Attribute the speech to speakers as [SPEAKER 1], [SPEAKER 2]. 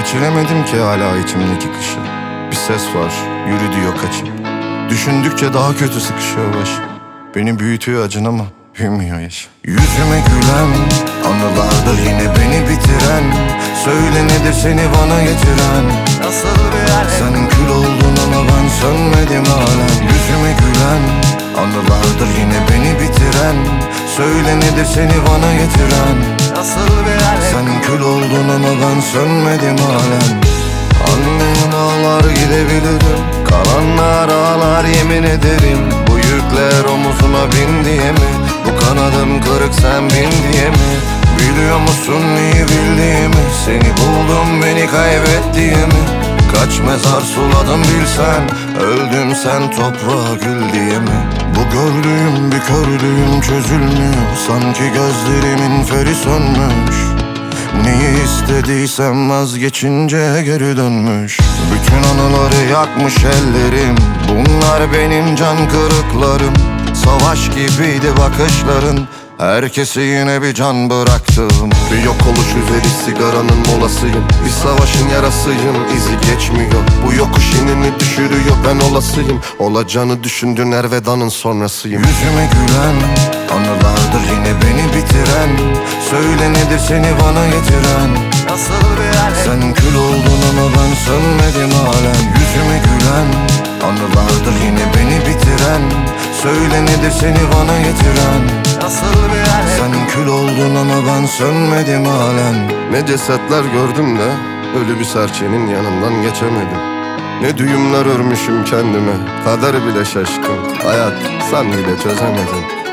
[SPEAKER 1] Geçiremedim ki hala içimdeki kışı. Bir ses var, yürü diyor kaçıp. Düşündükçe daha kötü sıkışıyor baş. Beni büyütüyor acın ama büyümüyor yaş. Yüzüme gülen anılardır yine beni bitiren. Söyle nedir seni bana getiren?
[SPEAKER 2] Nasıl bir alem?
[SPEAKER 1] Sen kül oldun ama ben sönmedim halen. Yüzüme gülen anılardır yine beni bitiren. Söyle nedir seni bana getiren?
[SPEAKER 2] Nasıl bir alem?
[SPEAKER 1] Sen kül oldun ama ben sönmedim halen. Annem ağlar gidebilirim, kalanlar ağlar yemin ederim. Bu yükler omuzuma bin diye mi? Bu kanadım kırık sen bin diye mi? Biliyor musun neyi bildiğimi? Seni buldum beni kaybettiğimi. Kaç mezar suladım bilsen. Öldüm sen toprağa gül diye mi? Bu gördüğüm bir kördüğüm çözülmüyor. Sanki gözlerimin feri sönmüş. Neyi istediysem vazgeçince geri dönmüş. Bütün anıları yakmış ellerim. Bunlar benim can kırıklarım. Savaş gibiydi bakışların. Herkese yine bir can bıraktım.
[SPEAKER 3] Bir yok oluş üzeri sigaranın molasıyım. Bir savaşın yarasıyım, izi geçmiyor. Bu yokuş inini düşürüyor, ben olasıyım. Olacağını düşündün Erveda'nın sonrasıyım.
[SPEAKER 1] Yüzüme gülen anılardır yine beni bitiren. Söyle nedir seni bana getiren?
[SPEAKER 2] Nasıl bir alem?
[SPEAKER 1] Sen kül oldun ama ben sönmedim halen. Yüzüme gülen anılardır yine beni bitiren. Söyle nedir seni bana getiren?
[SPEAKER 2] Nasıl bir alem?
[SPEAKER 1] Sen kül oldun ama ben sönmedim halen.
[SPEAKER 3] Ne cesetler gördüm de ölü bir serçenin yanından geçemedim. Ne düğümler örmüşüm kendime, kader bile şaşkın. Hayat sen bile çözemedin.